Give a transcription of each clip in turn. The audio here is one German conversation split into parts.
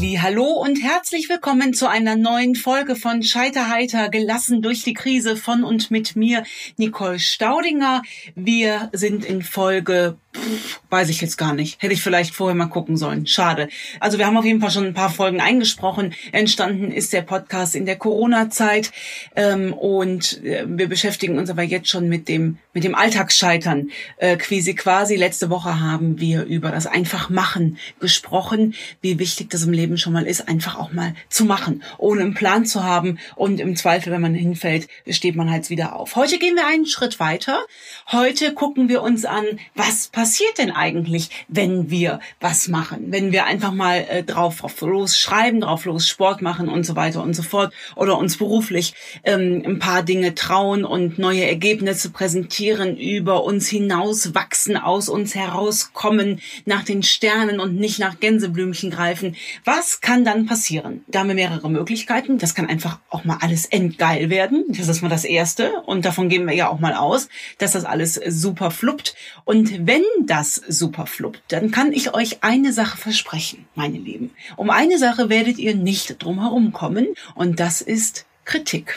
Hallo und herzlich willkommen zu einer neuen Folge von Scheiterheiter, gelassen durch die Krise von und mit mir, Nicole Staudinger. Wir sind in Folge, weiß ich jetzt gar nicht, hätte ich vielleicht vorher mal gucken sollen, schade. Also wir haben auf jeden Fall schon ein paar Folgen eingesprochen. Entstanden ist der Podcast in der Corona-Zeit und wir beschäftigen uns aber jetzt schon mit dem Alltagsscheitern. Quasi. Letzte Woche haben wir über das Einfachmachen gesprochen, wie wichtig das im Leben schon mal ist, einfach auch mal zu machen, ohne einen Plan zu haben, und im Zweifel, wenn man hinfällt, steht man halt wieder auf. Heute gehen wir einen Schritt weiter. Heute gucken wir uns an, was passiert denn eigentlich, wenn wir was machen, wenn wir einfach mal drauf los schreiben, drauf los Sport machen und so weiter und so fort, oder uns beruflich ein paar Dinge trauen und neue Ergebnisse präsentieren, über uns hinaus wachsen, aus uns herauskommen, nach den Sternen und nicht nach Gänseblümchen greifen. Was kann dann passieren? Da haben wir mehrere Möglichkeiten. Das kann einfach auch mal alles endgeil werden. Das ist mal das Erste. Und davon gehen wir ja auch mal aus, dass das alles super fluppt. Und wenn das super fluppt, dann kann ich euch eine Sache versprechen, meine Lieben. Um eine Sache werdet ihr nicht drum herum kommen. Und das ist Kritik.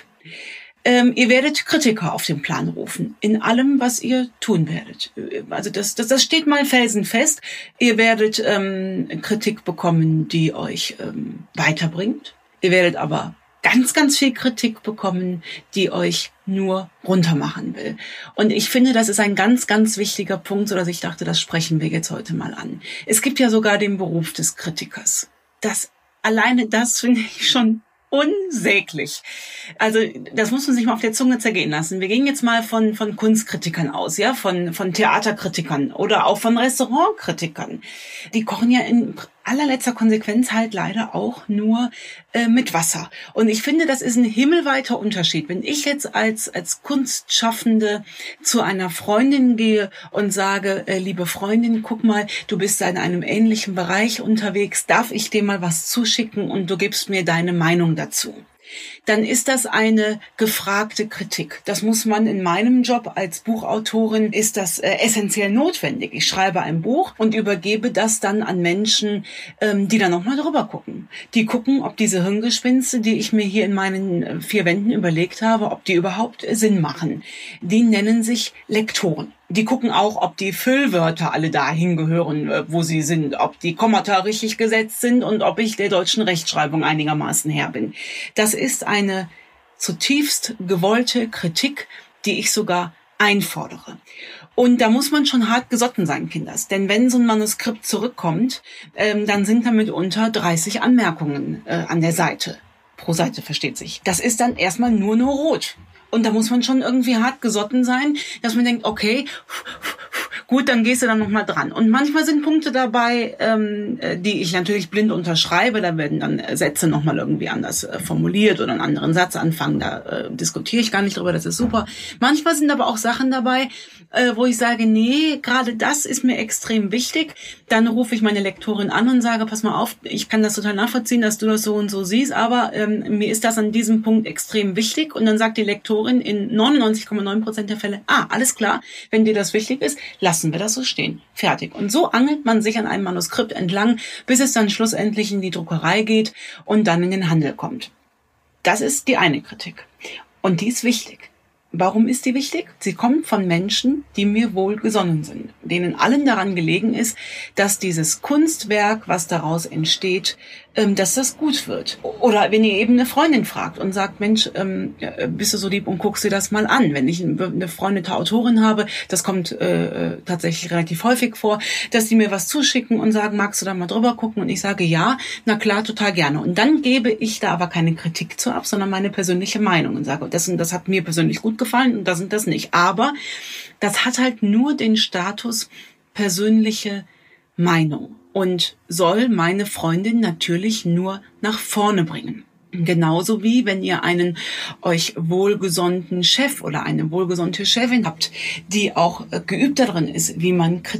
Ihr werdet Kritiker auf den Plan rufen, in allem, was ihr tun werdet. Also das steht mal felsenfest. Ihr werdet Kritik bekommen, die euch weiterbringt. Ihr werdet aber ganz, ganz viel Kritik bekommen, die euch nur runtermachen will. Und ich finde, das ist ein ganz, ganz wichtiger Punkt, sodass ich dachte, das sprechen wir jetzt heute mal an. Es gibt ja sogar den Beruf des Kritikers. Alleine das finde ich schon unsäglich. Also das muss man sich mal auf der Zunge zergehen lassen. Wir gehen jetzt mal von Kunstkritikern aus, ja, von Theaterkritikern oder auch von Restaurantkritikern. Die kochen ja in allerletzter Konsequenz halt leider auch nur mit Wasser. Und ich finde, das ist ein himmelweiter Unterschied. Wenn ich jetzt als Kunstschaffende zu einer Freundin gehe und sage, liebe Freundin, guck mal, du bist in einem ähnlichen Bereich unterwegs, darf ich dir mal was zuschicken und du gibst mir deine Meinung dazu? Dann ist das eine gefragte Kritik. Das muss man in meinem Job als Buchautorin, ist das essentiell notwendig. Ich schreibe ein Buch und übergebe das dann an Menschen, die dann nochmal drüber gucken. Die gucken, ob diese Hirngespinste, die ich mir hier in meinen 4 Wänden überlegt habe, ob die überhaupt Sinn machen. Die nennen sich Lektoren. Die gucken auch, ob die Füllwörter alle dahin gehören, wo sie sind, ob die Kommata richtig gesetzt sind und ob ich der deutschen Rechtschreibung einigermaßen her bin. Das ist eine zutiefst gewollte Kritik, die ich sogar einfordere. Und da muss man schon hart gesotten sein, Kinders. Denn wenn so ein Manuskript zurückkommt, dann sind da mitunter 30 Anmerkungen an der Seite. Pro Seite, versteht sich. Das ist dann erstmal nur rot. Und da muss man schon irgendwie hart gesotten sein, dass man denkt, okay, gut, dann gehst du dann nochmal dran. Und manchmal sind Punkte dabei, die ich natürlich blind unterschreibe. Da werden dann Sätze nochmal irgendwie anders formuliert oder einen anderen Satz anfangen. Da diskutiere ich gar nicht drüber, das ist super. Manchmal sind aber auch Sachen dabei, wo ich sage, nee, gerade das ist mir extrem wichtig. Dann rufe ich meine Lektorin an und sage, pass mal auf, ich kann das total nachvollziehen, dass du das so und so siehst, aber mir ist das an diesem Punkt extrem wichtig. Und dann sagt die Lektorin in 99,9% der Fälle, alles klar, wenn dir das wichtig ist, lassen wir das so stehen. Fertig. Und so angelt man sich an einem Manuskript entlang, bis es dann schlussendlich in die Druckerei geht und dann in den Handel kommt. Das ist die eine Kritik. Und die ist wichtig. Warum ist die wichtig? Sie kommt von Menschen, die mir wohlgesonnen sind, denen allen daran gelegen ist, dass dieses Kunstwerk, was daraus entsteht, dass das gut wird. Oder wenn ihr eben eine Freundin fragt und sagt, Mensch, bist du so lieb und guckst dir das mal an. Wenn ich eine befreundete Autorin habe, das kommt tatsächlich relativ häufig vor, dass die mir was zuschicken und sagen, magst du da mal drüber gucken? Und ich sage, ja, na klar, total gerne. Und dann gebe ich da aber keine Kritik zu ab, sondern meine persönliche Meinung und sage, das und das hat mir persönlich gut gefallen und das und das nicht. Aber das hat halt nur den Status persönliche Meinung und soll meine Freundin natürlich nur nach vorne bringen. Genauso wie wenn ihr einen euch wohlgesonnten Chef oder eine wohlgesonnte Chefin habt, die auch geübt darin ist, wie man Kritik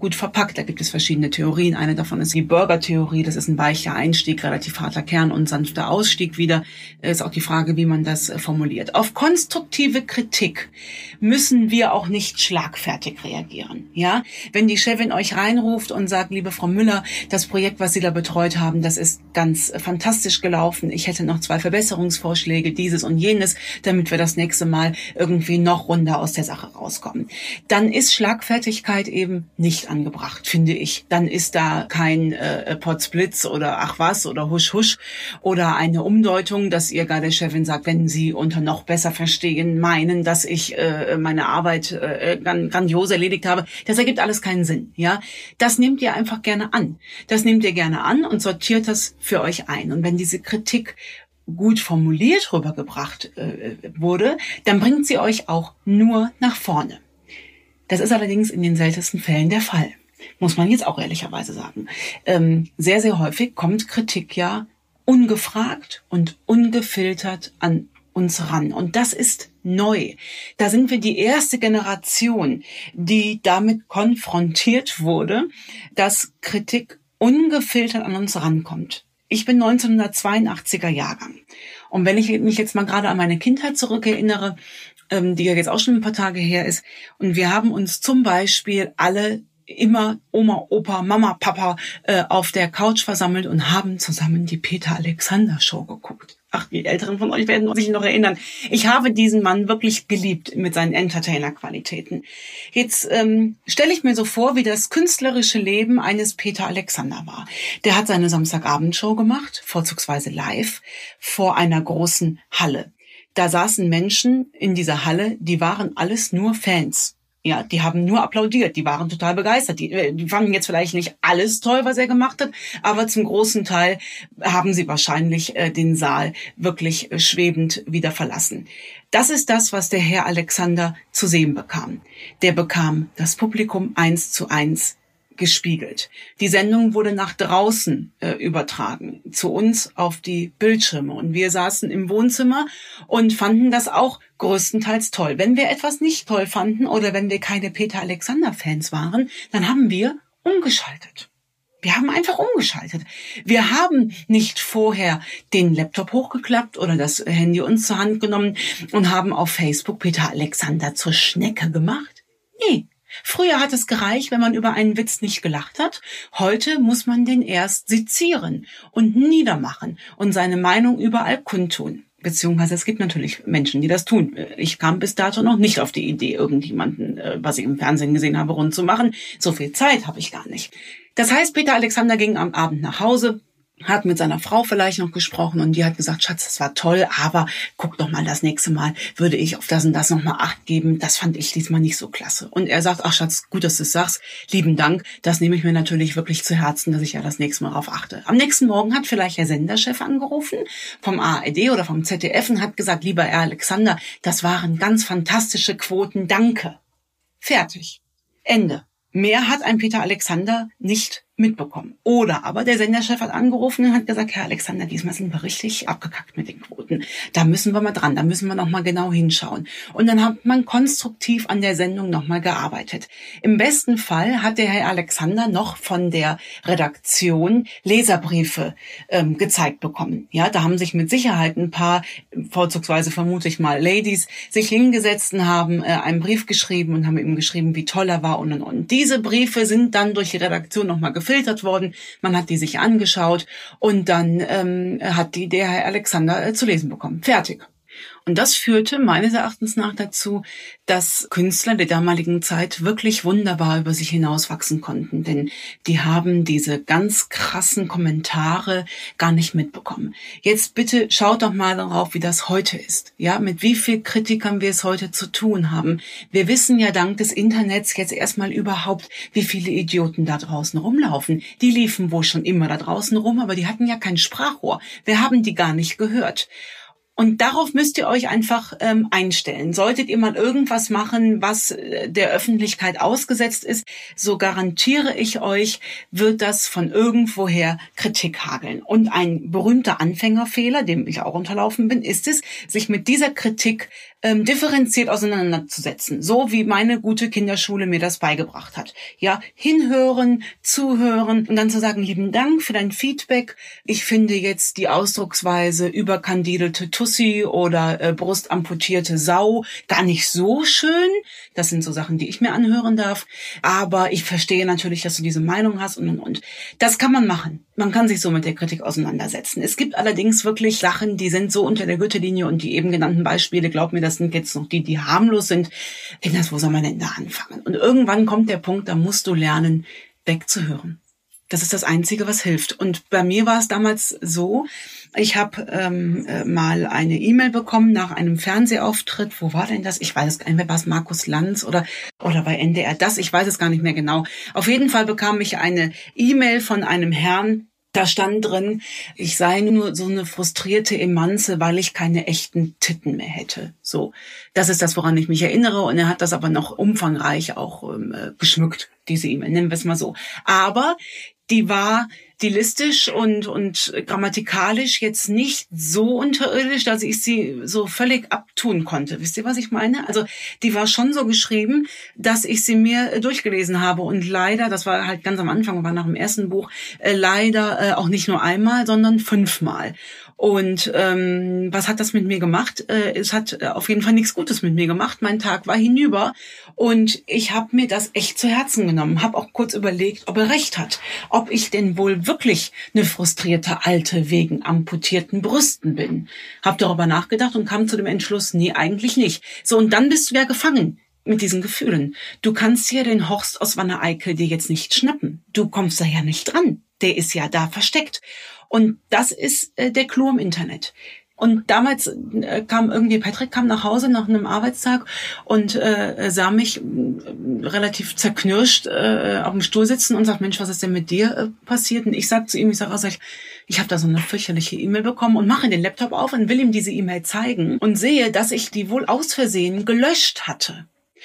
gut verpackt. Da gibt es verschiedene Theorien. Eine davon ist die Burger-Theorie. Das ist ein weicher Einstieg, relativ harter Kern und sanfter Ausstieg wieder. Ist auch die Frage, wie man das formuliert. Auf konstruktive Kritik müssen wir auch nicht schlagfertig reagieren. Ja, wenn die Chefin euch reinruft und sagt, liebe Frau Müller, das Projekt, was Sie da betreut haben, das ist ganz fantastisch gelaufen. Ich hätte noch 2 Verbesserungsvorschläge, dieses und jenes, damit wir das nächste Mal irgendwie noch runder aus der Sache rauskommen. Dann ist Schlagfertigkeit eben nicht angebracht, finde ich. Dann ist da kein Potzblitz oder ach was oder husch husch oder eine Umdeutung, dass ihr gar der Chefin sagt, wenn Sie unter noch besser verstehen meinen, dass ich meine Arbeit grandios erledigt habe. Das ergibt alles keinen Sinn. Ja, das nehmt ihr einfach gerne an. Das nehmt ihr gerne an und sortiert das für euch ein. Und wenn diese Kritik gut formuliert rübergebracht wurde, dann bringt sie euch auch nur nach vorne. Das ist allerdings in den seltensten Fällen der Fall, muss man jetzt auch ehrlicherweise sagen. Sehr, sehr häufig kommt Kritik ja ungefragt und ungefiltert an uns ran. Und das ist neu. Da sind wir die erste Generation, die damit konfrontiert wurde, dass Kritik ungefiltert an uns rankommt. Ich bin 1982er Jahrgang. Und wenn ich mich jetzt mal gerade an meine Kindheit zurückerinnere, die ja jetzt auch schon ein paar Tage her ist, und wir haben uns zum Beispiel alle immer Oma, Opa, Mama, Papa auf der Couch versammelt und haben zusammen die Peter-Alexander-Show geguckt. Ach, die Älteren von euch werden sich noch erinnern. Ich habe diesen Mann wirklich geliebt mit seinen Entertainer-Qualitäten. Jetzt stelle ich mir so vor, wie das künstlerische Leben eines Peter Alexander war. Der hat seine Samstagabendshow gemacht, vorzugsweise live, vor einer großen Halle. Da saßen Menschen in dieser Halle, die waren alles nur Fans. Ja, die haben nur applaudiert, die waren total begeistert. Die fanden jetzt vielleicht nicht alles toll, was er gemacht hat, aber zum großen Teil haben sie wahrscheinlich den Saal wirklich schwebend wieder verlassen. Das ist das, was der Herr Alexander zu sehen bekam. Der bekam das Publikum 1:1 gespiegelt. Die Sendung wurde nach draußen übertragen, zu uns auf die Bildschirme. Und wir saßen im Wohnzimmer und fanden das auch größtenteils toll. Wenn wir etwas nicht toll fanden oder wenn wir keine Peter-Alexander-Fans waren, dann haben wir umgeschaltet. Wir haben einfach umgeschaltet. Wir haben nicht vorher den Laptop hochgeklappt oder das Handy uns zur Hand genommen und haben auf Facebook Peter Alexander zur Schnecke gemacht. Nee. Früher hat es gereicht, wenn man über einen Witz nicht gelacht hat. Heute muss man den erst sezieren und niedermachen und seine Meinung überall kundtun. Beziehungsweise es gibt natürlich Menschen, die das tun. Ich kam bis dato noch nicht auf die Idee, irgendjemanden, was ich im Fernsehen gesehen habe, rund zu machen. So viel Zeit habe ich gar nicht. Das heißt, Peter Alexander ging am Abend nach Hause, hat mit seiner Frau vielleicht noch gesprochen und die hat gesagt, Schatz, das war toll, aber guck doch mal, das nächste Mal würde ich auf das und das nochmal Acht geben. Das fand ich diesmal nicht so klasse. Und er sagt, ach Schatz, gut, dass du es sagst. Lieben Dank. Das nehme ich mir natürlich wirklich zu Herzen, dass ich ja das nächste Mal darauf achte. Am nächsten Morgen hat vielleicht der Senderchef angerufen vom ARD oder vom ZDF und hat gesagt, lieber Herr Alexander, das waren ganz fantastische Quoten. Danke. Fertig. Ende. Mehr hat ein Peter Alexander nicht mitbekommen. Oder aber der Senderchef hat angerufen und hat gesagt, Herr Alexander, diesmal sind wir richtig abgekackt mit den Quoten. Da müssen wir mal dran, da müssen wir noch mal genau hinschauen. Und dann hat man konstruktiv an der Sendung noch mal gearbeitet. Im besten Fall hat der Herr Alexander noch von der Redaktion Leserbriefe gezeigt bekommen. Ja, da haben sich mit Sicherheit ein paar, vorzugsweise vermute ich mal Ladies, sich hingesetzt und haben einen Brief geschrieben und haben ihm geschrieben, wie toll er war und. Diese Briefe sind dann durch die Redaktion noch mal gefiltert worden. Man hat die sich angeschaut und dann hat der Herr Alexander zu lesen bekommen. Fertig. Und das führte meines Erachtens nach dazu, dass Künstler der damaligen Zeit wirklich wunderbar über sich hinauswachsen konnten. Denn die haben diese ganz krassen Kommentare gar nicht mitbekommen. Jetzt bitte schaut doch mal darauf, wie das heute ist. Ja, mit wie viel Kritikern wir es heute zu tun haben. Wir wissen ja dank des Internets jetzt erstmal überhaupt, wie viele Idioten da draußen rumlaufen. Die liefen wohl schon immer da draußen rum, aber die hatten ja kein Sprachrohr. Wir haben die gar nicht gehört. Und darauf müsst ihr euch einfach einstellen. Solltet ihr mal irgendwas machen, was der Öffentlichkeit ausgesetzt ist, so garantiere ich euch, wird das von irgendwoher Kritik hageln. Und ein berühmter Anfängerfehler, dem ich auch unterlaufen bin, ist es, sich mit dieser Kritik differenziert auseinanderzusetzen, so wie meine gute Kinderschule mir das beigebracht hat. Ja, hinhören, zuhören und dann zu sagen, lieben Dank für dein Feedback. Ich finde jetzt die Ausdrucksweise überkandidelte Tussi oder brustamputierte Sau gar nicht so schön. Das sind so Sachen, die ich mir anhören darf. Aber ich verstehe natürlich, dass du diese Meinung hast und. Das kann man machen. Man kann sich so mit der Kritik auseinandersetzen. Es gibt allerdings wirklich Sachen, die sind so unter der Gürtellinie und die eben genannten Beispiele, glaub mir, das sind jetzt noch die harmlos sind. Kinders, wo soll man denn da anfangen? Und irgendwann kommt der Punkt, da musst du lernen, wegzuhören. Das ist das Einzige, was hilft. Und bei mir war es damals so, ich habe mal eine E-Mail bekommen nach einem Fernsehauftritt. Wo war denn das? Ich weiß es gar nicht mehr. War es Markus Lanz oder bei NDR das? Ich weiß es gar nicht mehr genau. Auf jeden Fall bekam ich eine E-Mail von einem Herrn. Da stand drin, ich sei nur so eine frustrierte Emanze, weil ich keine echten Titten mehr hätte. So, das ist das, woran ich mich erinnere. Und er hat das aber noch umfangreich auch geschmückt, diese E-Mail, nennen wir es mal so. Aber die war stilistisch und grammatikalisch jetzt nicht so unterirdisch, dass ich sie so völlig abtun konnte. Wisst ihr, was ich meine? Also die war schon so geschrieben, dass ich sie mir durchgelesen habe und leider, das war halt ganz am Anfang, war nach dem ersten Buch, leider auch nicht nur einmal, sondern 5-mal. Und was hat das mit mir gemacht? Es hat auf jeden Fall nichts Gutes mit mir gemacht. Mein Tag war hinüber und ich habe mir das echt zu Herzen genommen. Habe auch kurz überlegt, ob er recht hat. Ob ich denn wohl wirklich eine frustrierte Alte wegen amputierten Brüsten bin. Habe darüber nachgedacht und kam zu dem Entschluss, nee, eigentlich nicht. So, und dann bist du ja gefangen mit diesen Gefühlen. Du kannst hier den Horst aus Wanne-Eickel dir jetzt nicht schnappen. Du kommst da ja nicht dran. Der ist ja da versteckt. Und das ist der Clou im Internet. Und damals Patrick kam nach Hause nach einem Arbeitstag und sah mich relativ zerknirscht auf dem Stuhl sitzen und sagt, Mensch, was ist denn mit dir passiert? Und ich sag zu ihm, ich habe da so eine fürchterliche E-Mail bekommen und mache den Laptop auf und will ihm diese E-Mail zeigen und sehe, dass ich die wohl aus Versehen gelöscht hatte.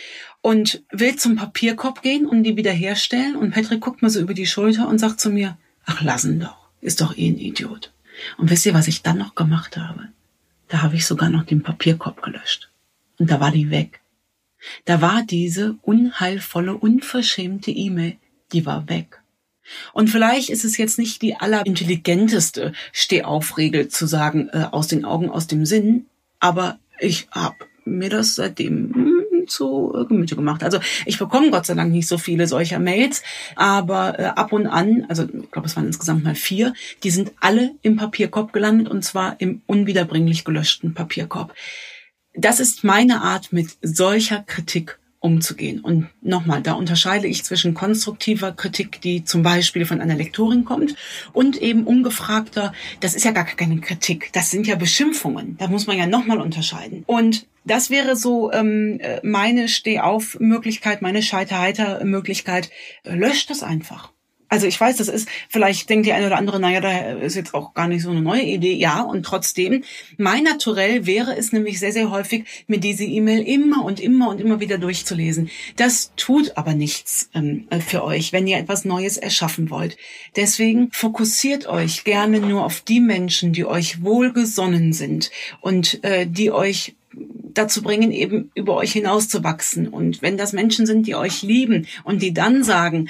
Und will zum Papierkorb gehen und die wiederherstellen. Und Patrick guckt mir so über die Schulter und sagt zu mir, ach, lass ihn doch, ist doch eh ein Idiot. Und wisst ihr, was ich dann noch gemacht habe? Da habe ich sogar noch den Papierkorb gelöscht. Und da war die weg. Da war diese unheilvolle, unverschämte E-Mail, die war weg. Und vielleicht ist es jetzt nicht die allerintelligenteste Stehaufregel zu sagen, aus den Augen, aus dem Sinn, aber ich habe mir das seitdem zu Gemüte gemacht. Also ich bekomme Gott sei Dank nicht so viele solcher Mails, aber ab und an, also ich glaube, es waren insgesamt mal 4, die sind alle im Papierkorb gelandet und zwar im unwiederbringlich gelöschten Papierkorb. Das ist meine Art, mit solcher Kritik umzugehen. Und nochmal, da unterscheide ich zwischen konstruktiver Kritik, die zum Beispiel von einer Lektorin kommt, und eben ungefragter, das ist ja gar keine Kritik, das sind ja Beschimpfungen. Da muss man ja nochmal unterscheiden. Und das wäre so meine Steh-auf-Möglichkeit, meine Scheiter-Heiter-Möglichkeit. Löscht das einfach. Also ich weiß, das ist, vielleicht denkt die eine oder andere, naja, da ist jetzt auch gar nicht so eine neue Idee. Ja, und trotzdem, mein Naturell wäre es nämlich sehr, sehr häufig, mir diese E-Mail immer und immer wieder durchzulesen. Das tut aber nichts für euch, wenn ihr etwas Neues erschaffen wollt. Deswegen fokussiert euch gerne nur auf die Menschen, die euch wohlgesonnen sind und die euch dazu bringen, eben über euch hinauszuwachsen. Und wenn das Menschen sind, die euch lieben und die dann sagen,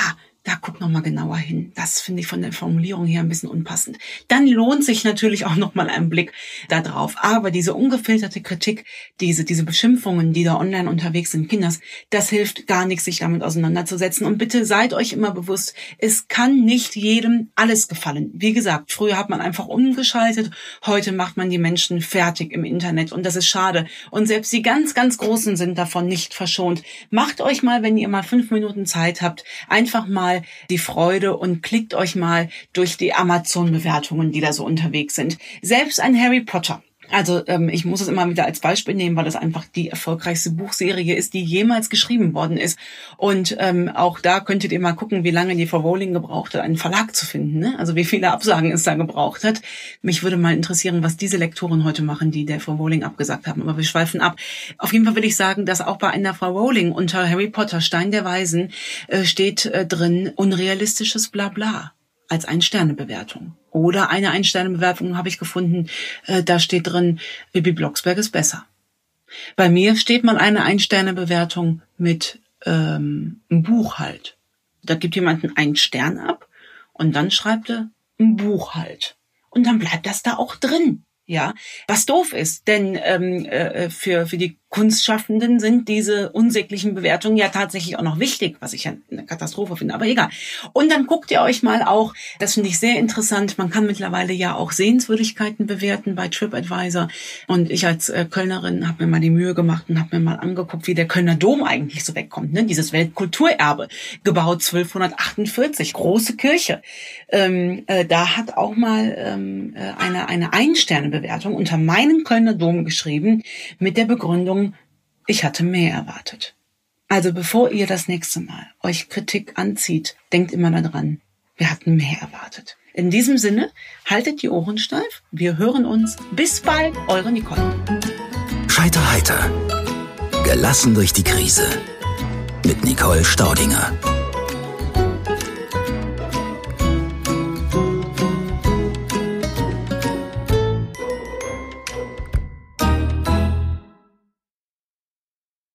da guck noch mal genauer hin. Das finde ich von der Formulierung her ein bisschen unpassend. Dann lohnt sich natürlich auch noch mal ein Blick da drauf. Aber diese ungefilterte Kritik, diese Beschimpfungen, die da online unterwegs sind, Kinders, das hilft gar nichts, sich damit auseinanderzusetzen. Und bitte seid euch immer bewusst, es kann nicht jedem alles gefallen. Wie gesagt, früher hat man einfach umgeschaltet, heute macht man die Menschen fertig im Internet und das ist schade. Und selbst die ganz, ganz Großen sind davon nicht verschont. Macht euch mal, wenn ihr mal 5 Minuten Zeit habt, einfach mal die Freude und klickt euch mal durch die Amazon-Bewertungen, die da so unterwegs sind. Selbst ein Harry Potter. Also ich muss es immer wieder als Beispiel nehmen, weil das einfach die erfolgreichste Buchserie ist, die jemals geschrieben worden ist. Und auch da könntet ihr mal gucken, wie lange die Frau Rowling gebraucht hat, einen Verlag zu finden. Ne? Also wie viele Absagen es da gebraucht hat. Mich würde mal interessieren, was diese Lektoren heute machen, die der Frau Rowling abgesagt haben. Aber wir schweifen ab. Auf jeden Fall will ich sagen, dass auch bei einer Frau Rowling unter Harry Potter, Stein der Weisen, steht drin unrealistisches Blabla als 1-Sterne-Bewertung. Oder eine 1-Sterne-Bewertung habe ich gefunden, da steht drin, Bibi Blocksberg ist besser. Bei mir steht mal eine 1-Sterne-Bewertung mit ein Buch halt. Da gibt jemand einen Stern ab und dann schreibt er ein Buch halt. Und dann bleibt das da auch drin. Ja, was doof ist, denn für die Kunstschaffenden sind diese unsäglichen Bewertungen ja tatsächlich auch noch wichtig, was ich ja eine Katastrophe finde, aber egal. Und dann guckt ihr euch mal auch, das finde ich sehr interessant, man kann mittlerweile ja auch Sehenswürdigkeiten bewerten bei TripAdvisor. Und ich als Kölnerin habe mir mal die Mühe gemacht und habe mir mal angeguckt, wie der Kölner Dom eigentlich so wegkommt. Ne? Dieses Weltkulturerbe, gebaut 1248, große Kirche. Da hat auch mal eine 1-Sterne-Bewertung unter meinen Kölner Dom geschrieben mit der Begründung, ich hatte mehr erwartet. Also bevor ihr das nächste Mal euch Kritik anzieht, denkt immer daran, wir hatten mehr erwartet. In diesem Sinne, haltet die Ohren steif. Wir hören uns. Bis bald, eure Nicole. Scheiter heiter. Gelassen durch die Krise. Mit Nicole Staudinger.